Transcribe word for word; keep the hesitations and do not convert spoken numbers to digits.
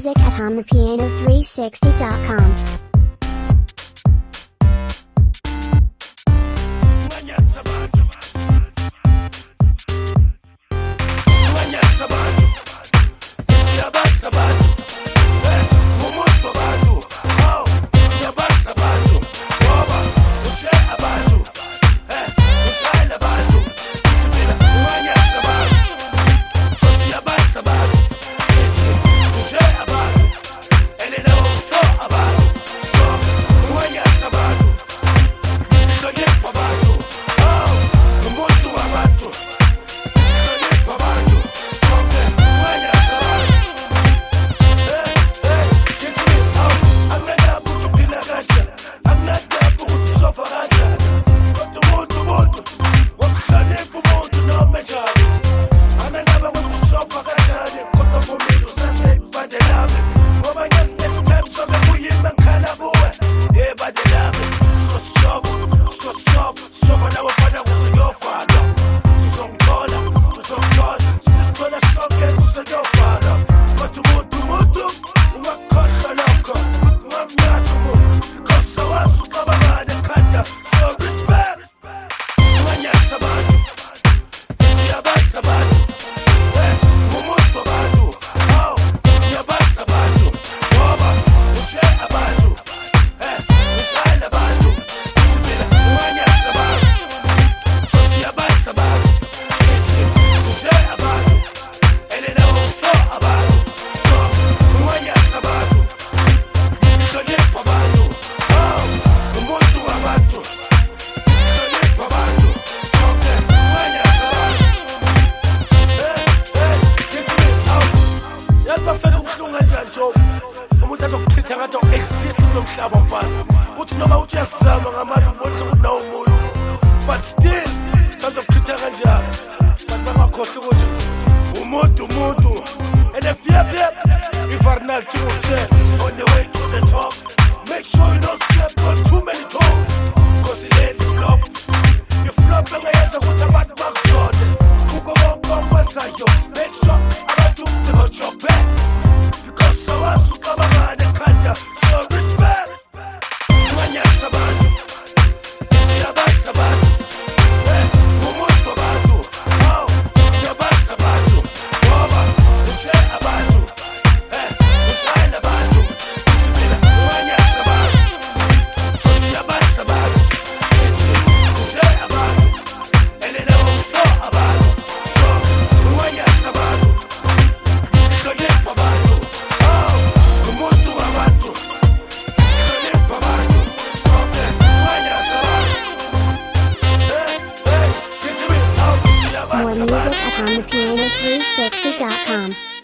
music at home the piano three sixty dot com. Umuntu azokuthitha ngathi exist kulomhlaba mfana. Uthi noma uthi uyasizama ngamanje ubonisa ukuthi nawo umuntu. But still sazokuthitha kanjalo. Bantu bangakhohle ukuthi umuntu umuntu. And if you have if Arnold Chimuche on the way to the top, make sure you don't step on too many toes. Cause it ain't flop. You flop and I say what about backside. Kuko konko kwenzayo. Make sure I do about your back. Because so I suka bagane kanda. So respect. Mwanyanza bantu. Iti yabasa bantu. Eh, umuntu bantu. Oh, iti yabasa bantu. Boba, ushe abantu. Eh, ushayela bantu. Iti bila mwanyanza bantu. Toti yabasa bantu. Iti ushe abantu. Elela uso abantu. So, mwanyanza bantu. Iti soyepa bantu. Oh, umuntu abantu. Iti soyepa bantu. So, mwanyanza bantu. Eh, eh, iti bila, oh, iti More yabasa music bantu. at home the piano three sixty dot com.